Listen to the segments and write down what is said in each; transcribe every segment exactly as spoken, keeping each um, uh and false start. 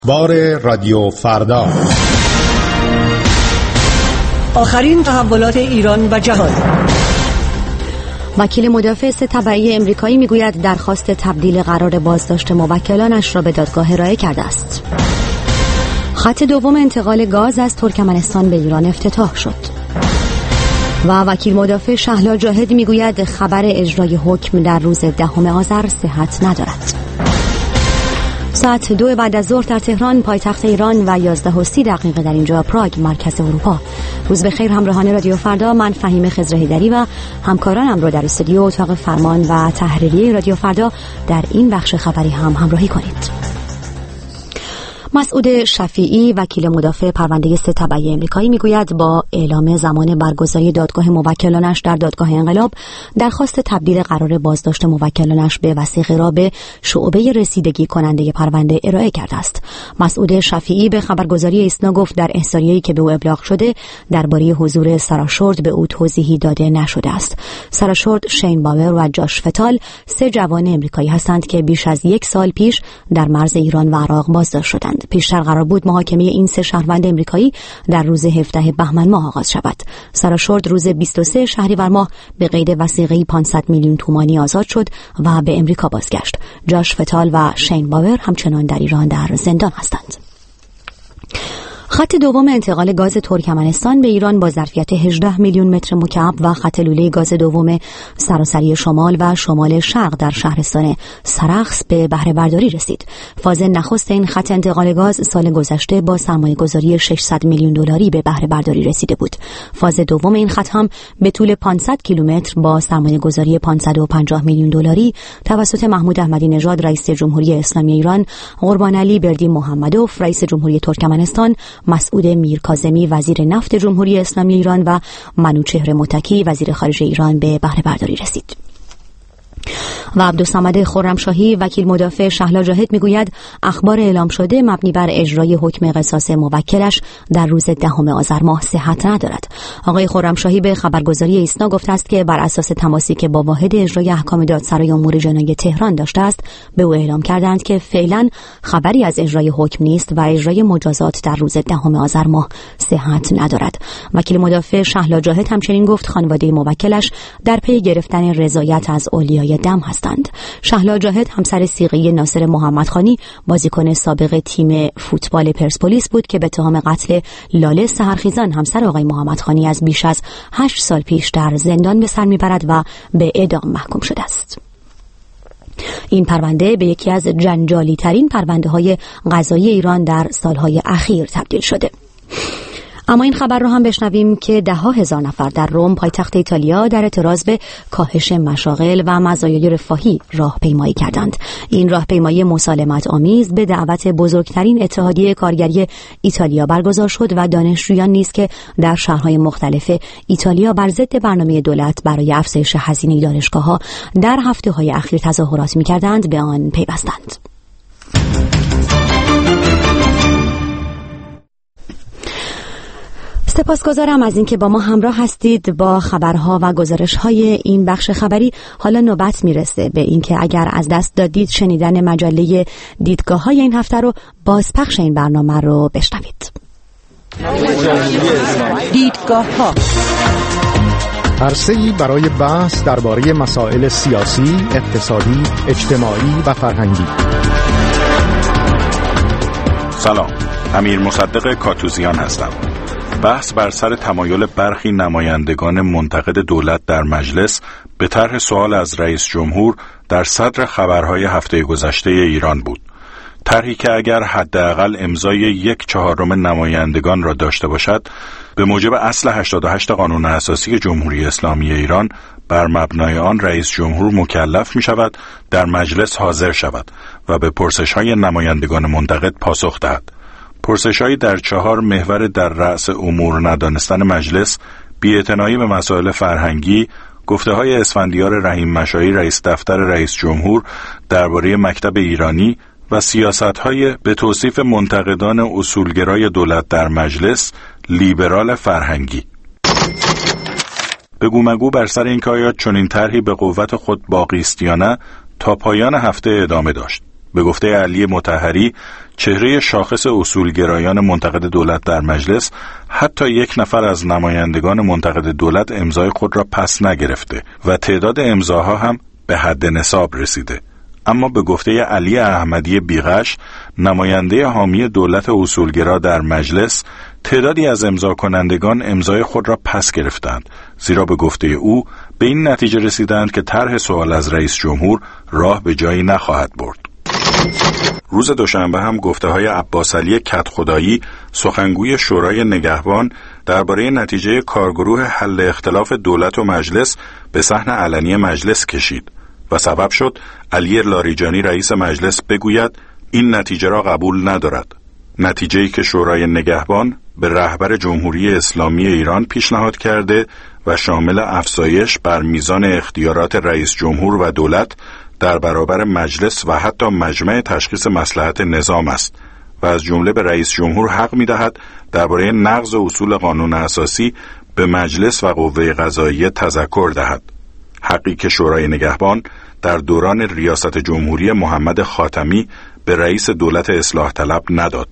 بار رادیو فردا، آخرین تحولات ایران و جهان. وکیل مدافع سه تبعی امریکایی میگوید درخواست تبدیل قرار بازداشت موکلانش را به دادگاه ارائه کرده است. خط دوم انتقال گاز از ترکمنستان به ایران افتتاح شد. و وکیل مدافع شهلا جاهد میگوید خبر اجرای حکم در روز دهم آذر صحت ندارد. ساعت دو بعد از ظهر در تهران پایتخت ایران و یازده و سی دقیقه در اینجا پراگ مرکز اروپا. روز بخیر همراهان رادیو فردا، من فهیم خضرهیدری و همکارانم رو در استودیو اتاق فرمان و تحریریه رادیو فردا در این بخش خبری هم همراهی کنید. مسعود شفیعی وکیل مدافع پرونده سه تبعی امریکایی میگوید با اعلام زمان برگزاری دادگاه موکلانش در دادگاه انقلاب درخواست تبدیل قرار بازداشت موکلانش به وثیقه را به شعبه رسیدگی کننده پرونده ارائه کرده است. مسعود شفیعی به خبرگزاری ایسنا گفت در احضاریه‌ای که به او ابلاغ شده درباره حضور سارا شورد به او توضیحی داده نشده است. سارا شورد، شین باور و جاش فتال سه جوان امریکایی هستند که بیش از یک سال پیش در مرز ایران و عراق بازداشت شدند. پیشتر قرار بود محاکمه این سه شهروند امریکایی در روز هفدهم بهمن ماه آغاز شود. سارا شورد روز بیست و سوم شهریور ماه به قید وثیقه‌ای پانصد میلیون تومانی آزاد شد و به امریکا بازگشت. جاش فتال و شین باور همچنان در ایران در زندان هستند. خط دوم انتقال گاز ترکمنستان به ایران با ظرفیت هجده میلیون متر مکعب و خط لوله گاز دوم سراسری شمال و شمال شرق در شهرستان سرخس به بهره برداری رسید. فاز نخست این خط انتقال گاز سال گذشته با سرمایه‌گذاری ششصد میلیون دلاری به بهره برداری رسیده بود. فاز دوم این خط هم به طول پانصد کیلومتر با سرمایه‌گذاری پانصد و پنجاه میلیون دلاری توسط محمود احمدی نژاد رئیس جمهوری اسلامی ایران، قربان علی بردی محمدوف رئیس جمهوری ترکمنستان، مسعود میرکاظمی وزیر نفت جمهوری اسلامی ایران و منوچهر متکی وزیر خارجه ایران به بهره برداری رسید. و عبدالصمد خرمشاهی وکیل مدافع شهلا جاهد میگوید اخبار اعلام شده مبنی بر اجرای حکم قصاص موکلش در روز دهم آذر ماه صحت ندارد. آقای خرمشاهی به خبرگزاری ایسنا گفته است که بر اساس تماسی که با واحد اجرای احکام دادسرای امور جنایی تهران داشته است به او اعلام کردند که فعلا خبری از اجرای حکم نیست و اجرای مجازات در روز دهم آذر ماه صحت ندارد. وکیل مدافع شهلا جاهد همچنین گفت خانواده موکلش در پی گرفتن رضایت از اولیای دم هستند. شهلا جاهد همسر صیغه ناصر محمدخانی بازیکن سابق تیم فوتبال پرسپولیس بود که به اتهام قتل لاله سحرخیزان همسر آقای محمدخانی از بیش از هشت سال پیش در زندان به سر میبرد و به اعدام محکوم شده است. این پرونده به یکی از جنجالی ترین پرونده های قضایی ایران در سالهای اخیر تبدیل شده. اما این خبر رو هم بشنویم که ده ها هزار نفر در روم پایتخت ایتالیا در اعتراض به کاهش مشاغل و مزایای رفاهی راهپیمایی کردند. این راهپیمایی مسالمت آمیز به دعوت بزرگترین اتحادیه کارگری ایتالیا برگزار شد و دانشجویان نیز که در شهرهای مختلف ایتالیا بر ضد برنامه دولت برای افزایش هزینه دانشگاه‌ها در هفته‌های اخیر تظاهرات می‌کردند به آن پیوستند. سپاسگزارم از اینکه با ما همراه هستید با خبرها و گزارش‌های این بخش خبری. حالا نوبت میرسه به اینکه اگر از دست دادید شنیدن مجله دیدگاه‌های این هفته رو، بازپخش این برنامه رو بشنوید. دیدگاه‌ها عرصه‌ای برای بحث درباره مسائل سیاسی، اقتصادی، اجتماعی و فرهنگی. سلام، امیر مصدق کاتوزیان هستم. بحث بر سر تمایل برخی نمایندگان منتقد دولت در مجلس به طرح سوال از رئیس جمهور در صدر خبرهای هفته گذشته ایران بود. طرحی که اگر حداقل امضای یک چهارم نمایندگان را داشته باشد، به موجب اصل هشتاد و هشت قانون اساسی جمهوری اسلامی ایران بر مبنای آن رئیس جمهور مکلف می شود در مجلس حاضر شود و به پرسش‌های نمایندگان منتقد پاسخ دهد. پرسش‌هایی در چهار محور در رأس امور ندانستن مجلس، بی‌اعتنایی به مسائل فرهنگی، گفته‌های اسفندیار رحیم مشایی رئیس دفتر رئیس جمهور درباره مکتب ایرانی و سیاست‌های به توصیف منتقدان اصولگرای دولت در مجلس لیبرال فرهنگی. بگو مگو بر سر این که آیا چنین طرحی به قوت خود باقی است یا نه تا پایان هفته ادامه داشت. به گفته علی مطهری، چهره شاخص اصولگرایان منتقد دولت در مجلس حتی یک نفر از نمایندگان منتقد دولت امضای خود را پس نگرفته و تعداد امضاها هم به حد نصاب رسیده. اما به گفته علی احمدی بیغش، نماینده حامی دولت اصولگرا در مجلس، تعدادی از امضا کنندگان امضای خود را پس گرفتند، زیرا به گفته او به این نتیجه رسیدند که طرح سوال از رئیس جمهور راه به جایی نخواهد برد. روز دوشنبه هم گفته‌های عباس علی کدخدایی، سخنگوی شورای نگهبان، درباره نتیجه کارگروه حل اختلاف دولت و مجلس به صحن علنی مجلس کشید و سبب شد علی لاریجانی رئیس مجلس بگوید این نتیجه را قبول ندارد. نتیجه‌ای که شورای نگهبان به رهبر جمهوری اسلامی ایران پیشنهاد کرده و شامل افزایش بر میزان اختیارات رئیس جمهور و دولت در برابر مجلس و حتی مجمع تشخیص مصلحت نظام است و از جمله به رئیس جمهور حق می‌دهد درباره نقض اصول قانون اساسی به مجلس و قوه قضاییه تذکر دهد. حقی که شورای نگهبان در دوران ریاست جمهوری محمد خاتمی به رئیس دولت اصلاح طلب نداد.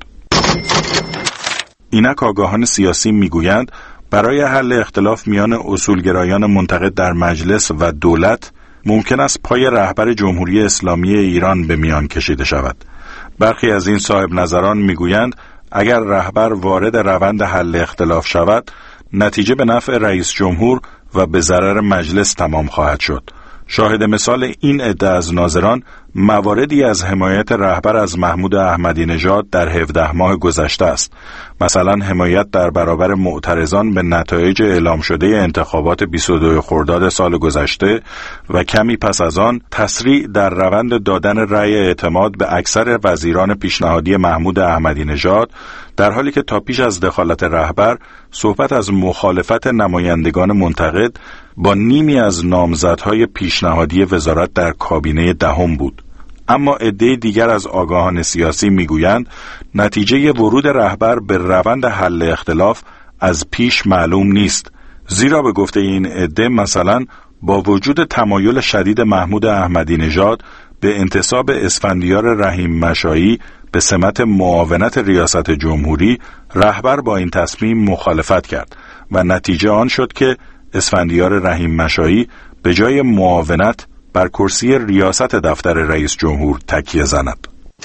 اینک آگاهان سیاسی میگویند برای حل اختلاف میان اصولگرایان منتقد در مجلس و دولت ممکن است پای رهبر جمهوری اسلامی ایران به میان کشیده شود. برخی از این صاحب نظران میگویند اگر رهبر وارد روند حل اختلاف شود، نتیجه به نفع رئیس جمهور و به ضرر مجلس تمام خواهد شد. شاهد مثال این ادعا از ناظران مواردی از حمایت رهبر از محمود احمدی نژاد در هفده ماه گذشته است. مثلا حمایت در برابر معترضان به نتایج اعلام شده انتخابات بیست و دو خرداد سال گذشته و کمی پس از آن تسریع در روند دادن رأی اعتماد به اکثر وزیران پیشنهادی محمود احمدی نژاد، در حالی که تا پیش از دخالت رهبر صحبت از مخالفت نمایندگان منتقد با نیمی از نامزدهای پیشنهادی وزارت در کابینه دهم بود. اما عده دیگر از آگاهان سیاسی میگویند نتیجه ورود رهبر به روند حل اختلاف از پیش معلوم نیست، زیرا به گفته این عده مثلا با وجود تمایل شدید محمود احمدی نژاد به انتصاب اسفندیار رحیم مشایی به سمت معاونت ریاست جمهوری، رهبر با این تصمیم مخالفت کرد و نتیجه آن شد که اسفندیار رحیم مشایی به جای معاونت بر کرسی ریاست دفتر رئیس جمهور تکیه زند.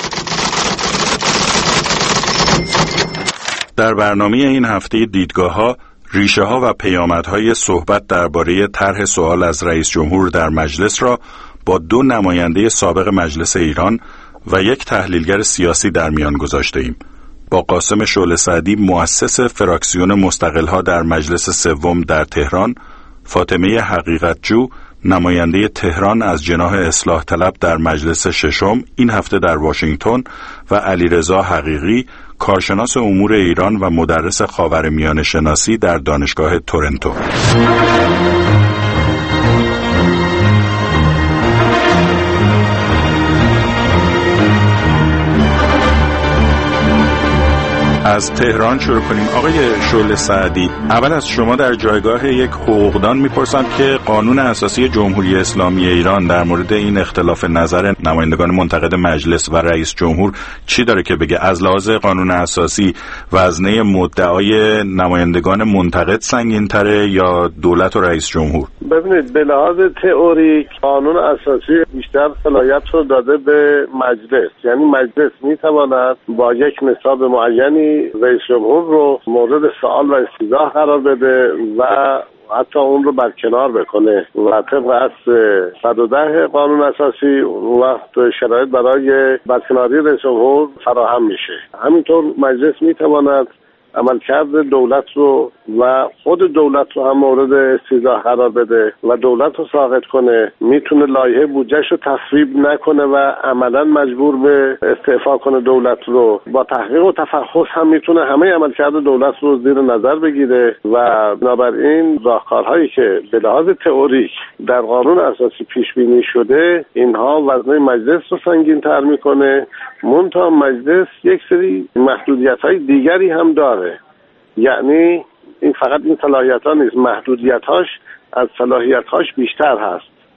در برنامه این هفته دیدگاه‌ها، ریشه‌ها و پیامدهای صحبت درباره طرح سوال از رئیس جمهور در مجلس را با دو نماینده سابق مجلس ایران و یک تحلیلگر سیاسی در میان گذاشته ایم. با قاسم شعله سعدی، مؤسس فراکسیون مستقل‌ها در مجلس سوم در تهران، فاطمه حقیقتجو، نماینده تهران از جناح اصلاح طلب در مجلس ششم این هفته در واشنگتن، و علیرضا حقیقی، کارشناس امور ایران و مدرس خاورمیانه شناسی در دانشگاه تورنتو. از تهران شروع کنیم. آقای شعله سعدی، اول از شما در جایگاه یک حقوقدان میپرسم که قانون اساسی جمهوری اسلامی ایران در مورد این اختلاف نظر نمایندگان منتقد مجلس و رئیس جمهور چی داره که بگه؟ از لحاظ قانون اساسی وزنه مدعای نمایندگان منتقد سنگین‌تره یا دولت و رئیس جمهور؟ ببینید، به لحاظ تئوریک قانون اساسی بیشتر صلاحیت رو داده به مجلس، یعنی مجلس میتواند با یک نصاب معینی رئیس جمهور رو مورد سوال و استیضاح قرار بده و حتی اون رو برکنار بکنه و طبق اصل صد و ده قانون اساسی اون وقت شرایط برای برکناری رئیس جمهور فراهم میشه. همینطور مجلس میتواند عملکرد دولت رو و خود دولت رو هم مورد استیضاح قرار بده و دولت رو ساقط کنه. میتونه لایحه بودجهش رو تصویب نکنه و عملا مجبور به استعفا کنه دولت رو. با تحقیق و تفحص هم میتونه همه عملکرد دولت رو زیر نظر بگیره و بنابراین راهکارهایی که به لحاظ تئوریک در قانون اساسی پیش بینی شده، اینها وزنه مجلس رو سنگین تر میکنه. منتها مجلس یک سری محدودیت‌های دیگری هم داره، یعنی این فقط این صلاحیت‌ها نیست، محدودیت‌هاش از صلاحیت‌هاش بیشتر هست.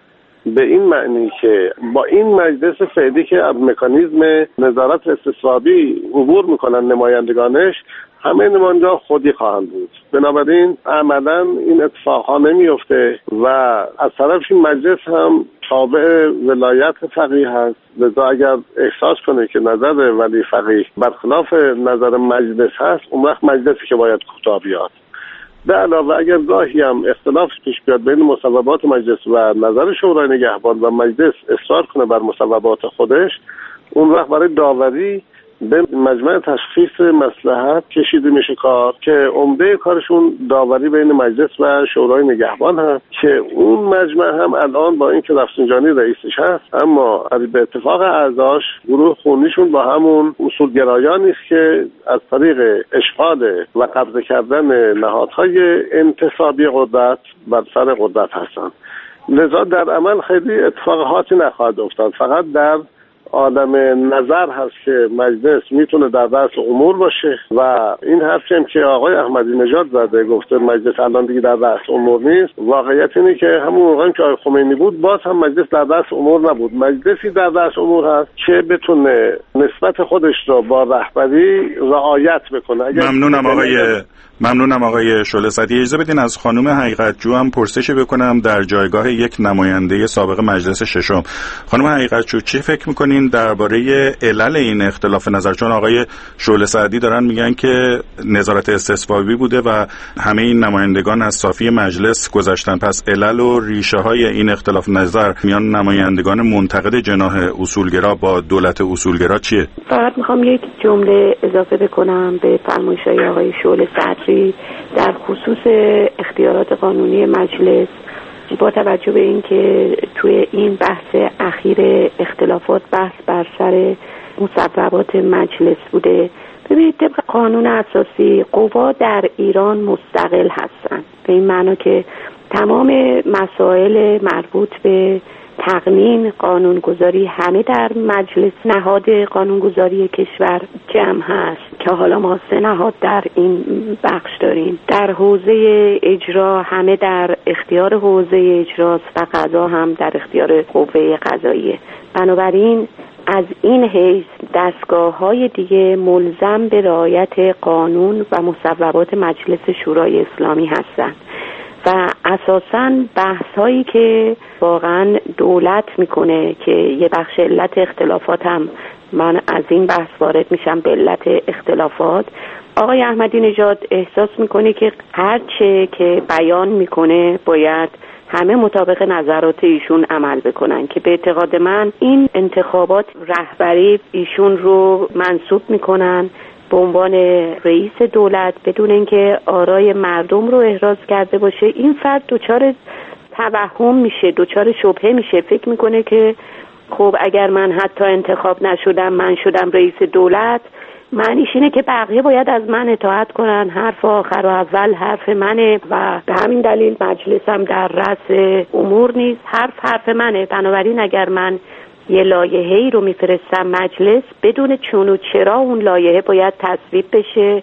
به این معنی که با این مجلس فعلی که از مکانیزم نظارت استصوابی عبور میکنن نمایندگانش، همه نماینده خودی خواهند بود. بنابراین عملا این اتفاقها نمیفته و از طرف این مجلس هم تابع ولایت فقیه هست. لذا اگر احساس کنه که نظر ولی فقیه برخلاف نظر مجلس هست، اون وقت مجلسی که باید کوتاه بیاد. به علاوه اگر گاهی هم اختلاف پیش بیاد بین مصوبات مجلس و نظر شورای نگهبان و مجلس اصرار کنه بر مصوبات خودش، اون وقت برای داوری به مجمع تشخیص مصلحت کشیده میشه کار که عمده کارشون داوری بین مجلس و شورای نگهبان هست که اون مجمع هم الان با اینکه رفسنجانی رئیسش هست، اما به اتفاق اعضاش گروه خونیشون با همون اصولگرایانی است که از طریق اشغال و قبضه کردن نهادهای انتصابی قدرت بر سر قدرت هستند. لذا در عمل خیلی اتفاقاتی نخواهد افتاد، فقط در عالم نظر هست که مجلس میتونه در رأس امور باشه و این حرفی هم که آقای احمدی نژاد زده، گفته مجلس الان دیگه در رأس امور نیست، واقعیت اینه که همون موقعی که آقای خمینی بود باز هم مجلس در رأس امور نبود. مجلسی در رأس امور هست که بتونه نسبت خودش رو با رهبری رعایت بکنه. ممنونم آقای ممنونم آقای شعله سعدی. اجازه بدین از خانم حقیقتجو هم پرسش بکنم در جایگاه یک نماینده سابق مجلس ششم. خانم حقیقتجو، چی فکر میکنین درباره علل این اختلاف نظر؟ چون آقای شعله سعدی دارن میگن که نظارت استصوابی بوده و همه این نمایندگان از صافی مجلس گذشتن، پس علل و ریشه های این اختلاف نظر میان نمایندگان منتقد جناح اصولگرا با دولت اصولگرا چیه؟ فقط میخوام یک جمله اضافه بکنم به فرمایش‌های آقای شعله سعدی در خصوص اختیارات قانونی مجلس، با توجه به این که توی این بحث اخیر اختلافات بحث بر سر مصوبات مجلس بوده. ببینید طبق قانون اساسی قوا در ایران مستقل هستند، به این معنی که تمام مسائل مربوط به تقنین قانونگذاری همه در مجلس نهاد قانونگذاری کشور جمع هست که حالا ما سه نهاد در این بخش داریم. در حوزه اجرا همه در اختیار حوزه اجراست و قضا هم در اختیار قوه قضاییه. بنابراین از این حیث دستگاه‌های دیگه ملزم به رعایت قانون و مصوبات مجلس شورای اسلامی هستند و اساساً بحث هایی که واقعاً دولت میکنه که یه بخش علت اختلافات هم من از این بحث وارد میشم به علت اختلافات. آقای احمدی نژاد احساس میکنه که هر چه که بیان میکنه باید همه مطابق نظرات ایشون عمل بکنن که به اعتقاد من این انتخابات رهبری ایشون رو منصوب میکنن به عنوان رئیس دولت بدون اینکه آرای مردم رو احراز کرده باشه. این فرد دچار توهم میشه، دچار شبهه میشه، فکر میکنه که خب اگر من حتی انتخاب نشدم من شدم رئیس دولت، معنیش اینه که بقیه باید از من اطاعت کنن، حرف آخر و اول حرف منه و به همین دلیل مجلس هم در رأس امور نیست، حرف حرف منه. بنابراین اگر من یه لایحه‌ای رو میفرستم مجلس بدون چون و چرا اون لایحه باید تصویب بشه.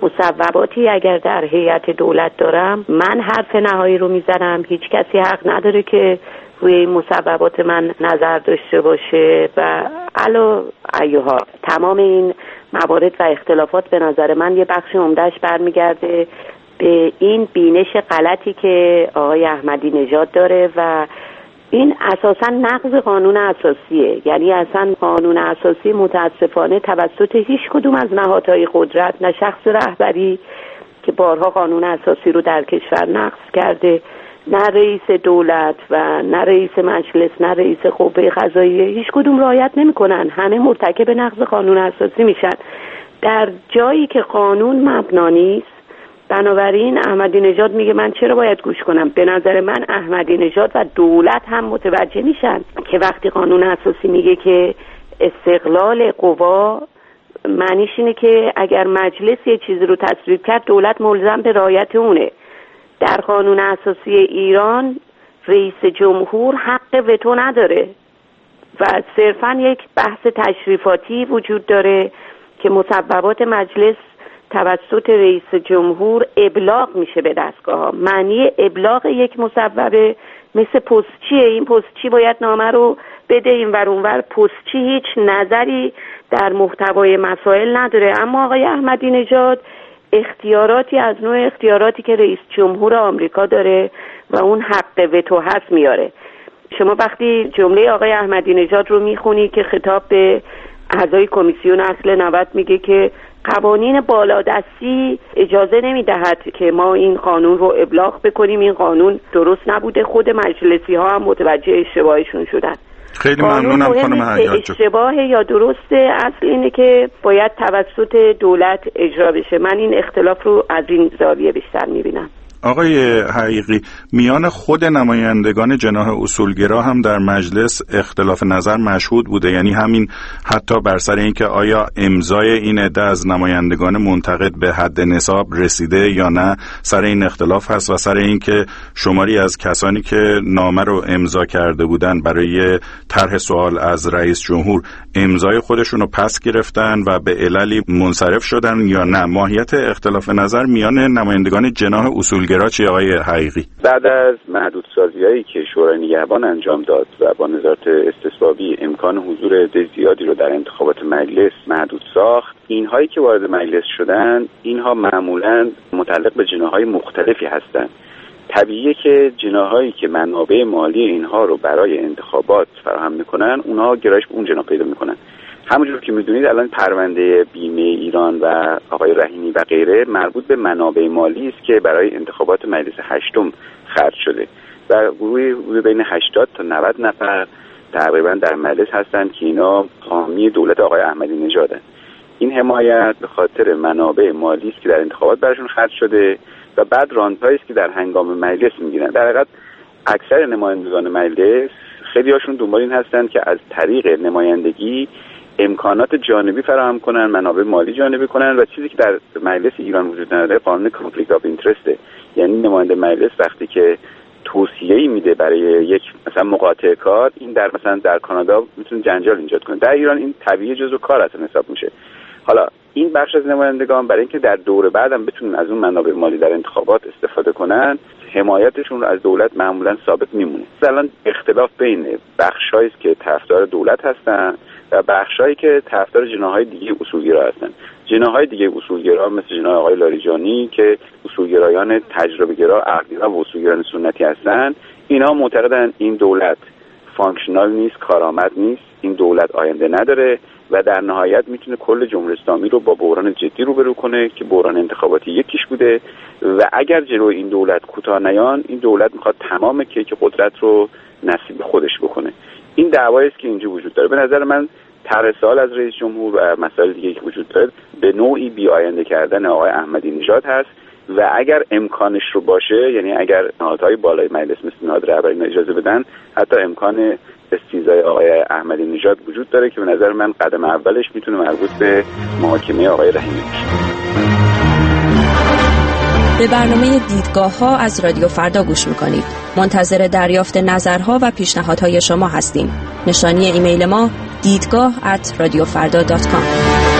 مصوباتی اگر در هیئت دولت دارم من حرف نهایی رو میزنم، هیچ کسی حق نداره که روی این مصوبات من نظر داشته باشه و علا ایها تمام این موارد و اختلافات به نظر من یه بخش عمده‌اش برمیگرده به این بینش غلطی که آقای احمدی نژاد داره و این اساساً نقض قانون اساسیه. یعنی اصلا قانون اساسی متاسفانه توسط هیچ کدوم از نهادهای قدرت، نه شخص رهبری که بارها قانون اساسی رو در کشور نقض کرده، نه رئیس دولت و نه رئیس مجلس نه رئیس قوه قضاییه، هیچ کدوم رعایت نمی‌کنن، همه مرتکب نقض قانون اساسی میشن در جایی که قانون مبنا نیست. بنابراین احمدی نژاد میگه من چرا باید گوش کنم؟ به نظر من احمدی نژاد و دولت هم متوجه میشن که وقتی قانون اساسی میگه که استقلال قوا، معنیش اینه که اگر مجلس یه چیزی رو تصویب کرد دولت ملزم به رعایت اونه. در قانون اساسی ایران رئیس جمهور حق وتو نداره و صرفاً یک بحث تشریفاتی وجود داره که مصوبات مجلس توسط رئیس جمهور ابلاغ میشه به دستگاه ها. معنی ابلاغ یک مصوبه مثل پستچیه، این پستچی باید نامه رو بده این ور اون ور، پستچی هیچ نظری در محتوای مسائل نداره. اما آقای احمدی نژاد اختیاراتی از نوع اختیاراتی که رئیس جمهور آمریکا داره و اون حق وتو هست میاره. شما وقتی جمله آقای احمدی نژاد رو میخونی که خطاب به اعضای کمیسیون اصل نود میگه که قوانین بالادستی اجازه نمیدهد که ما این قانون رو ابلاغ بکنیم، این قانون درست نبوده، خود مجلسی ها هم متوجه اشتباهشون شدن. خیلی ممنونم خانم حیات. اشتباه یا درسته، اصل اینه که باید توسط دولت اجرا بشه. من این اختلاف رو از این زاویه بیشتر میبینم. آقای حقیقی، میان خود نمایندگان جناح اصولگرا هم در مجلس اختلاف نظر مشهود بوده، یعنی همین حتی بر سر اینکه آیا امضای این عده از نمایندگان منتقد به حد نصاب رسیده یا نه، سر این اختلاف هست و سر اینکه شماری از کسانی که نامه رو امضا کرده بودن برای طرح سوال از رئیس جمهور امضای خودشون رو پس گرفتن و به عللی منصرف شدن یا نه. ماهیت اختلاف نظر میان نمایندگان جناح اصول گرا چی آقای حقیقی؟ بعد از محدودسازی‌هایی که شورای نگهبان انجام داد و با نظارت استصوابی امکان حضور عده زیادی رو در انتخابات مجلس محدود ساخت، اینهایی که وارد مجلس شدن اینها معمولاً متعلق به جناح‌های مختلفی هستند. طبیعیه که جناح‌هایی که منابع مالی اینها رو برای انتخابات فراهم می‌کنن اونها گرایش به اون جناح پیدا می‌کنن. همونجور که میدونید الان پرونده بیمه ایران و آقای رحیمی و غیره مربوط به منابع مالی است که برای انتخابات مجلس هشتم خرج شده و گروهی بین هشتاد تا نود نفر تقریبا در مجلس هستند که اینا حامی دولت آقای احمدی نژادن. این حمایت به خاطر منابع مالی است که در انتخابات براشون خرج شده و بعد رانت‌هایی است که در هنگام مجلس میگیرن. در حقیقت اکثر نمایندگان مجلس خیلی هاشون دنبال این هستند که از طریق نمایندگی امکانات جانبی فراهم کنن، منابع مالی جانبی کنن و چیزی که در مجلس ایران وجود نداره قانون کانفلیکت آف اینترسته. یعنی نماینده مجلس وقتی که توصیه‌ای میده برای یک مثلا مقاطع کار، این در مثلا در کانادا میتونه جنجال ایجاد کنه، در ایران این طبیعی جزو کار اصلا حساب میشه. حالا این بخش از نمایندگان برای اینکه در دور بعدم بتونن از اون منابع مالی در انتخابات استفاده کنن، حمایتشون رو از دولت معمولا ثابت میمونه. الان اختلاف بین بخشایی است که طرفدار دولت هستن و بخشایی که طرفدار جناح‌های دیگه اصولگرا هستن. جناح‌های دیگه اصولگرا مثل جناح آقای لاریجانی که اصولگرایان تجربه‌گرا، عقل‌گرا و اصولگرایان سنتی هستن، اینا معتقدن این دولت فانکشنال نیست، کارآمد نیست، این دولت آینده نداره و در نهایت میتونه کل جمهوری اسلامی رو با بحران جدی روبرو کنه که بحران انتخاباتی یکیش بوده و اگر جلوی این دولت کوتاه نیان، این دولت میخواد تمام کیک قدرت رو نصیب خودش بکنه. این دعوایی است که اینجا وجود داره. به نظر من طرح سوال از رئیس جمهور و مسائل دیگه که وجود داره به نوعی بی‌آینده کردن آقای احمدی نژاد هست و اگر امکانش رو باشه، یعنی اگر نهادهای بالای مجلس مثل نهاد رهبری اجازه بدن، حتی امکان استیضای آقای احمدی نژاد وجود داره که به نظر من قدم اولش میتونه مربوط به محاکمه آقای رحیمی باشه. به برنامه دیدگاه ها از رادیو فردا گوش میکنید. منتظر دریافت نظرها و پیشنهادهای شما هستیم. نشانی ایمیل ما دیدگاه ات رادیو فردا دات کام.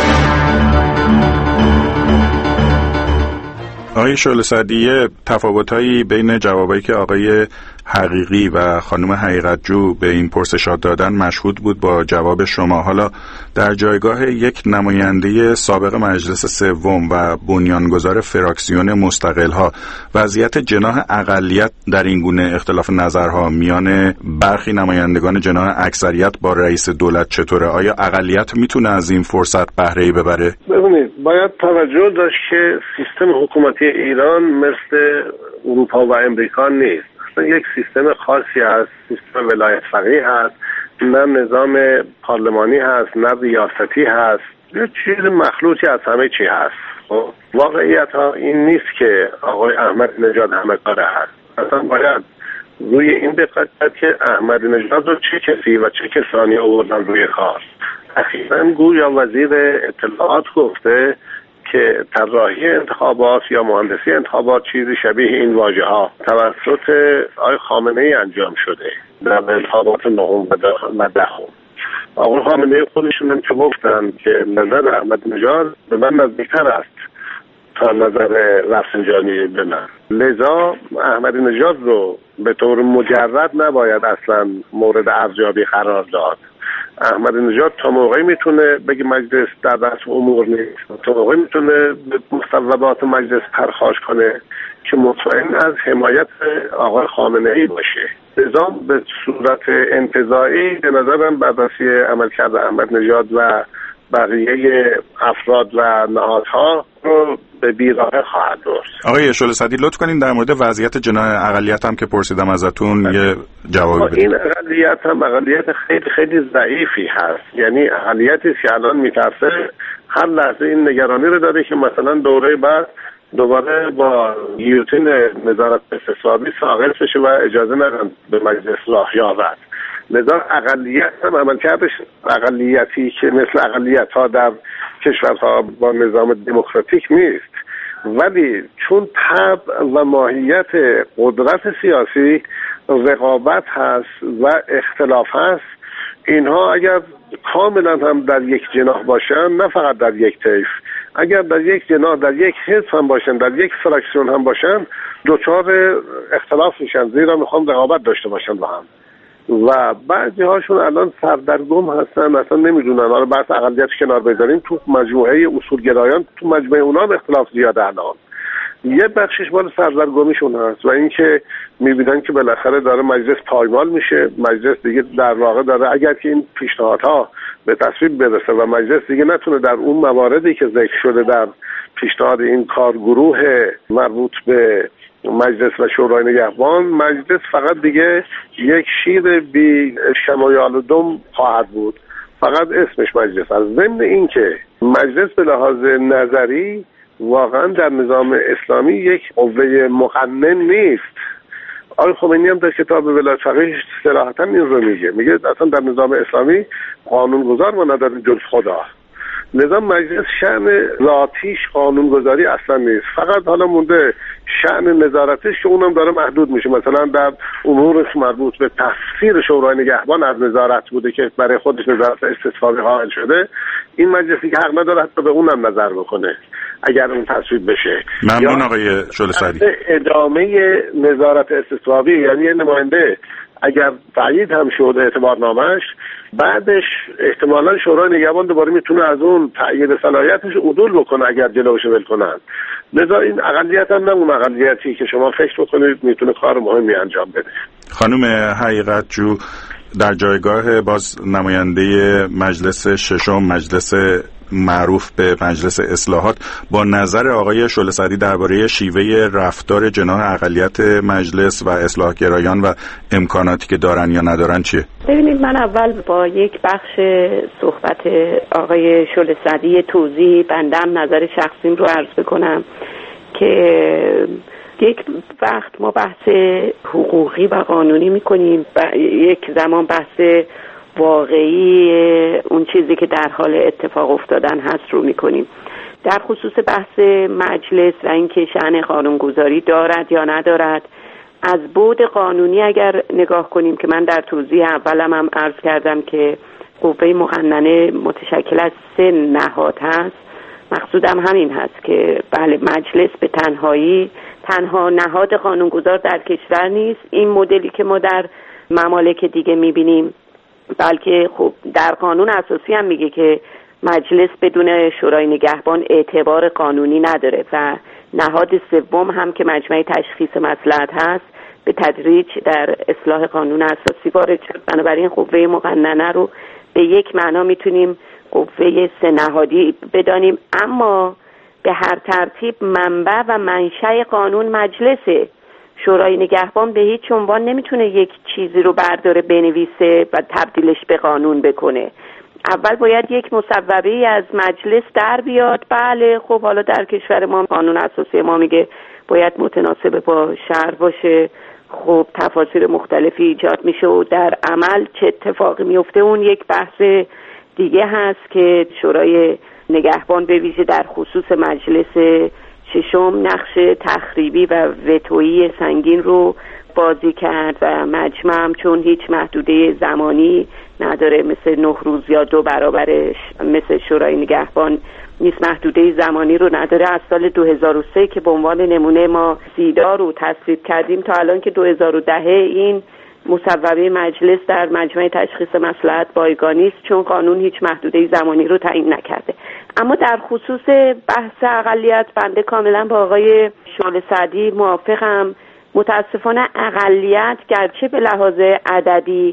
آقای شعله سعدی، تفاوتایی بین جوابایی که آقای حقیقی و خانم حقیقتجو به این پرسشات دادن مشهود بود با جواب شما. حالا در جایگاه یک نماینده سابق مجلس سوم و بنیانگذار فراکسیون مستقل‌ها، وضعیت جناح اقلیت در این گونه اختلاف نظرها میان برخی نمایندگان جناح اکثریت با رئیس دولت چطوره؟ آیا اقلیت میتونه از این فرصت بهره‌ای ببره؟ ببینید، باید توجه داشت که سیستم حکومتی ایران مثل اروپا و امریکا نیست. یک سیستم خاصی هست، سیستم ولایت فقیه هست، نه نظام پارلمانی هست، نه ریاستی هست، یه چیز مخلوطی از همه چی هست. خب واقعیت ها این نیست که آقای احمدی نژاد همه کاره هست. اصلا باید روی این دقت کرد که احمدی نژاد رو چه کسی و چه کسانی آوردن روی کار. اخیراً گویا وزیر اطلاعات گفته که طراحی انتخابات یا مهندسی انتخابات چیزی شبیه این واژه ها توسط آقای خامنه ای انجام شده در انتخابات نهم و دهم. آقای خامنه ای خودشون هم که گفتن که نظر احمدی نژاد به من نزدیکتر است تا نظر رفسنجانی به من، لذا احمدی نژاد رو به طور مجرد نباید اصلا مورد ارزیابی قرار داد. احمدی نژاد تا موقعی میتونه بگه مجلس در دست امور نیست، تا موقعی میتونه به مصوبات مجلس پرخاش کنه که مطمئن از حمایت آقای خامنه‌ای باشه. نظام به صورت انتزاعی به نظرم بررسی عملکرد احمدی نژاد و بقیه افراد و نهادها رو به بیراهه خواهد برد. آقای شعله سعدی لطف کنین در مورد وضعیت جناح اقلیت هم که پرسیدم ازتون یه جواب بدید. این اقلیت هم اقلیت خیلی خیلی ضعیفی هست، یعنی اقلیتی که الان میترسه هر لحظه این نگرانی رو داره که مثلا دوره بعد دوباره با گیوتین نظارت استصوابی ساقط بشه و اجازه ندن به مجلس راه یابد. لذا اقلیت هم عملکردش اقلیتی که مثل اقلیت ها در کشورها با نظام دموکراتیک نیست، ولی چون طبع و ماهیت قدرت سیاسی رقابت هست و اختلاف هست، اینها اگر کاملا هم در یک جناح باشن، نه فقط در یک طیف، اگر در یک جناح در یک حزب هم باشن، در یک فراکسیون هم باشن، دوچار اختلاف میشن، زیرا میخوام رقابت داشته باشن با هم. و بعضی هاشون الان سردرگم هستن، اصلا نمیدونن. حالا بحث اقلیت کنار بذاریم، تو مجموعه اصولگرایان تو مجموعه اونا هم اختلاف زیاده الان. یه بخشش مال سردرگمیشون هست و اینکه میبینن که بالاخره داره مجلس پایمال میشه، مجلس دیگه در واقع داره اگر که این پیشنهادها به تصویب برسه و مجلس دیگه نتونه در اون مواردی که ذکر شده در پیشنهاد این کارگروه مربوط به مجلس و شورای نگهبان، مجلس فقط دیگه یک شیر بی شمایال و دم خواهد بود، فقط اسمش مجلس. از ضمن این که مجلس به لحاظ نظری واقعا در نظام اسلامی یک قوه مقنن نیست. آقای خمینی هم در کتاب ولایت فقیه صراحتا این رو میگه، میگه اصلا در نظام اسلامی قانونگذار ما نداریم جز خدا. نظام مجلس شأن ذاتیش قانونگذاری اصلا نیست، فقط حالا مونده شأن نظارتش که اونم داره محدود میشه. مثلا در امور مربوط به تفسیر شورای نگهبان از نظارت بوده که برای خودش نظارت استصوابی قائل شده، این مجلسی که حق نداره حتی به اونم نظر بکنه اگر اون تصویب بشه. ممنون آقای شعله سعدی. ادامه نظارت استصوابی، یعنی یه نماینده اگر تایید هم شد اعتبارنامه‌اش، بعدش احتمالاً شورای نگهبان دوباره میتونه از اون تایید صلاحیتش عدول بکنه اگر جلوش ول کنن. لذا این اقلیت هم نه اون اقلیتی که شما فکر بکنید میتونه کار مهمی انجام بده. خانم حقیقت جو در جایگاه باز نماینده مجلس ششم، مجلس معروف به مجلس اصلاحات، با نظر آقای شعله سعدی درباره شیوه رفتار جناح اقلیت مجلس و اصلاحگرایان و امکاناتی که دارن یا ندارن چیه؟ ببینید، من اول با یک بخش صحبت آقای شعله سعدی توضیح بندم نظر شخصیم رو عرض بکنم که یک وقت ما بحث حقوقی و قانونی میکنیم و یک زمان بحث واقعی اون چیزی که در حال اتفاق افتادن هست رو میکنیم. در خصوص بحث مجلس و اینکه شأن قانونگذاری دارد یا ندارد، از بعد قانونی اگر نگاه کنیم که من در توضیح اولم هم عرض کردم که قوه مقننه متشکل از سه نهاد هست، مقصودم همین هست که بله مجلس به تنهایی تنها نهاد قانونگذار در کشور نیست، این مدلی که ما در ممالک دیگه میبینیم، بلکه خب در قانون اساسی هم میگه که مجلس بدون شورای نگهبان اعتبار قانونی نداره و نهاد سوم هم که مجمع تشخیص مصلحت هست به تدریج در اصلاح قانون اساسی وارد شد. بنابراین قوه مقننه رو به یک معنا میتونیم قوه سه نهادی بدانیم، اما به هر ترتیب منبع و منشأ قانون مجلسه. شورای نگهبان به هیچ عنوان نمیتونه یک چیزی رو برداره بنویسه و تبدیلش به قانون بکنه. اول باید یک مصوبه‌ای از مجلس در بیاد. بله خب حالا در کشور ما قانون اساسی ما میگه باید متناسب با شرع باشه، خب تفاسیر مختلفی ایجاد میشه و در عمل چه اتفاقی میفته اون یک بحث دیگه هست که شورای نگهبان به ویژه در خصوص مجلس ششم نقش تخریبی و وتویی سنگین رو بازی کرد و مجمع هم چون هیچ محدوده زمانی نداره مثل نه روز یا دو برابرش مثل شورای نگهبان نیست، محدوده زمانی رو نداره. از سال دو هزار و سه که به عنوان نمونه ما سیدا رو تصویب کردیم تا الان که دو هزار و ده این مصوبه مجلس در مجمع تشخیص مصلحت بایگانی است چون قانون هیچ محدوده زمانی رو تعیین نکرده. اما در خصوص بحث اقلیت بنده کاملا با آقای شعله سعدی موافقم. متاسفانه اقلیت گرچه به لحاظ عددی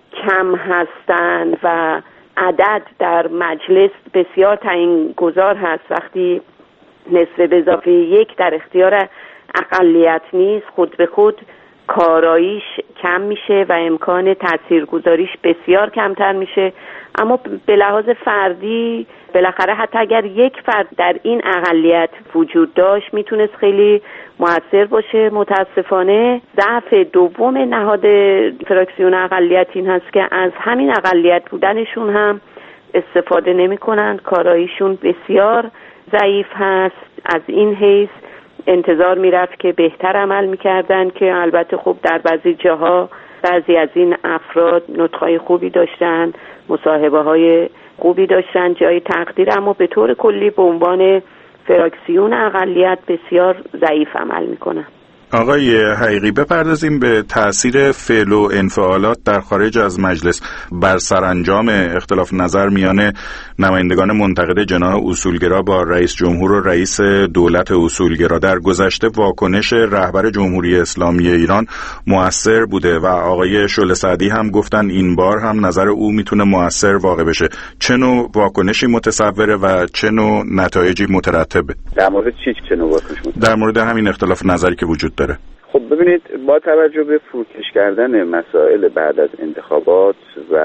کم هستند و عدد در مجلس بسیار تعیین گذار هست، وقتی نصف به اضافه یک در اختیار اقلیت نیست خود به خود کاراییش کم میشه و امکان تاثیرگذاریش بسیار کمتر میشه. اما به لحاظ فردی بالاخره حتی اگر یک فرد در این اقلیت وجود داشت میتونست خیلی مؤثر باشه. متاسفانه ضعف دوم نهاد فراکسیون اقلیت این هست که از همین اقلیت بودنشون هم استفاده نمی کنند، کاراییشون بسیار ضعیف هست. از این حیث انتظار میرفت که بهتر عمل میکردن که البته خب در بعضی جاها بعضی از این افراد نطقای خوبی داشتن، مصاحبه های خوبی داشتن جای تقدیر، اما به طور کلی به عنوان فراکسیون اقلیت بسیار ضعیف عمل میکنن. آقای حقیقی بپردازیم به تأثیر فعل و انفعالات در خارج از مجلس بر سرانجام اختلاف نظر میان نمایندگان منتقد جناح اصولگرا با رئیس جمهور و رئیس دولت اصولگرا. در گذشته واکنش رهبر جمهوری اسلامی ایران مؤثر بوده و آقای شعله سعدی هم گفتن این بار هم نظر او میتونه مؤثر واقع بشه. چه نوع واکنشی متصوره و چه نوع نتایجی مترتبه؟ در مورد چی چه نوع واکنشی؟ در مورد همین اختلاف نظری که وجود داره. خب ببینید، با توجه به فروکش کردن مسائل بعد از انتخابات و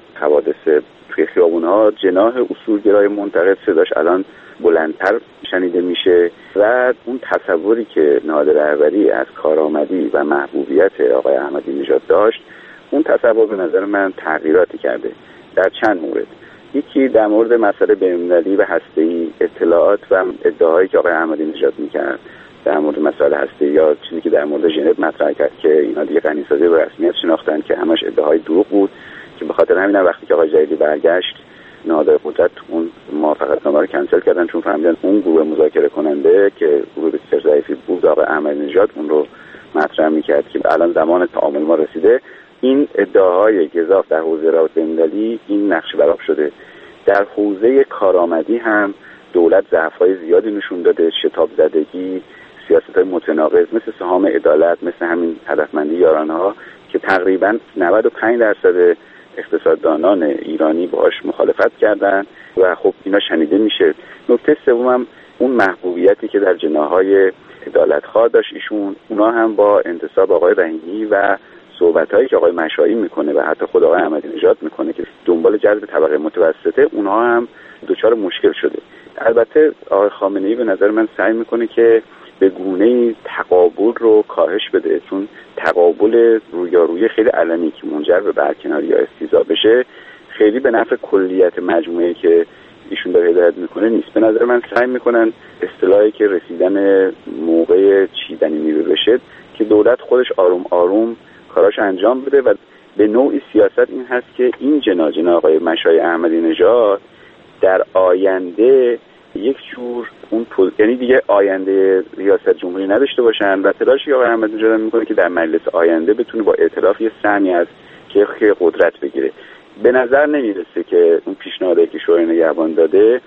حوادث توی خیابون‌ها، جناح اصولگرای منتقد صداش الان بلندتر شنیده میشه و اون تصوری که نهاد رهبری از کارآمدی و محبوبیت آقای احمدی نژاد داشت، اون تصور به نظر من تغییراتی کرده در چند مورد. یکی در مورد مسئله بین‌المللی و هسته‌ای، اطلاعات و ادعاهایی که آقای احمدی نژاد میکرد در مورد مسائل هسته‌ای یا چیزی که در مورد ژنو مطرح کرد که اینا دیگه غنی‌سازی به رسمیت شناختن که همش ادعاهای دروغ بود، که به خاطر همین وقتی که آقای جلیلی برگشت نهادهای قدرت اون موافقتنامه رو کنسل کردن چون فهمیدن اون گروه مذاکره کننده که گروه بسیار ضعیفی بود آقای احمدی نژاد اون رو مطرح می‌کرد که الان زمان تعامل ما رسیده. این ادعاهای گزاف در حوزه روابط بین‌المللی این نقش برآب شده. در حوزه کارآمدی هم دولت ضعف‌های زیادی نشون داده، شتاب زدگی، سیاست‌های متناقض مثل سهام عدالت، مثل همین هدفمندی یارانه‌ها که تقریباً نود و پنج درصد اقتصاددانان ایرانی باهاش مخالفت کردن و خب اینا شنیده میشه. نکته سوم اون محبوبیتی که در جناح‌های عدالت‌خواه داشت ایشون، اونا هم با انتصاب آقای رحیمی و صحبت‌هایی که آقای مشایی میکنه و حتی خود آقای احمدی نژاد میکنه که دنبال جذب طبقه متوسطه، اونها هم دچار مشکل شده. البته آقای خامنه‌ای به نظر من سعی میکنه که به گونه‌ای تقابل رو کاهش بده، چون تقابل رویارویی خیلی علنی که منجر به برکناری یا استیضاح بشه خیلی به نفع کلیت مجموعه‌ای که ایشون داره هدایت میکنه نیست. به نظر من سعی میکنن اصطلاحی که رسیدن موقع چیدنی میوه بشه که دولت خودش آروم آروم کاراش انجام بده و به نوعی سیاست این هست که این جناح جناح آقای مشایی احمدی نژاد در آینده یک جور اون پول، یعنی دیگه آینده ریاست جمهوری نداشته باشن و تلاشی آقای احمدی نژاد میکنه که در مجلس آینده بتونه با ائتلاف یه سهمی از که قدرت بگیره. به نظر نمیرسه که اون پیشنهادی که شورای نگهبان داده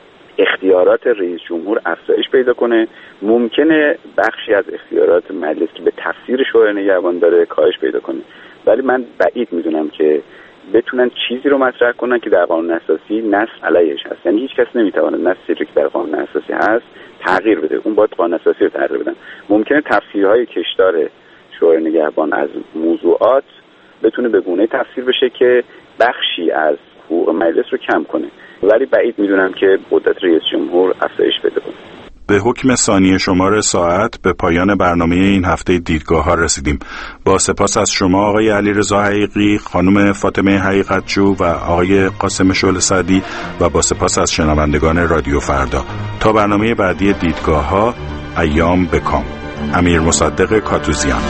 اختیارات رئیس جمهور افزایش پیدا کنه. ممکنه بخشی از اختیارات مجلس که به تفسیر شورای نگهبان داره کاهش پیدا کنه، ولی من بعید میدونم که بتونن چیزی رو مطرح کنن که در قانون اساسی نص علیهش هست. یعنی هیچ کس نمیتونه نصی رو که در قانون اساسی هست تغییر بده، اون باید قانون اساسی رو تغییر بدن. ممکنه تفسیرهای کشدار شورای نگهبان از موضوعات بتونه به گونه‌ای تفسیر بشه که بخشی از حقوق مجلس رو کم کنه، ولی بعید میدونم که قدرت رئیس جمهور افزایش پیدا کنه. به حکم ثانیه شمار ساعت به پایان برنامه این هفته دیدگاه ها رسیدیم. با سپاس از شما آقای علیرضا حقیقی، خانم فاطمه حقیقتجو و آقای قاسم شعله سعدی و با سپاس از شنوندگان رادیو فردا. تا برنامه بعدی دیدگاه ها، ایام بکام. امیر مصدق کاتوزیان.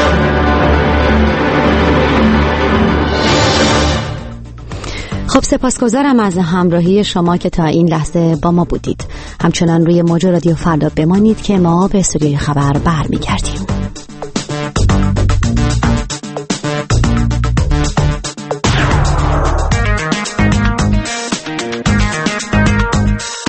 خب سپاسگزارم از همراهی شما که تا این لحظه با ما بودید. همچنان روی موج رادیو فردا بمانید که ما به استودیوی خبر برمیگردیم.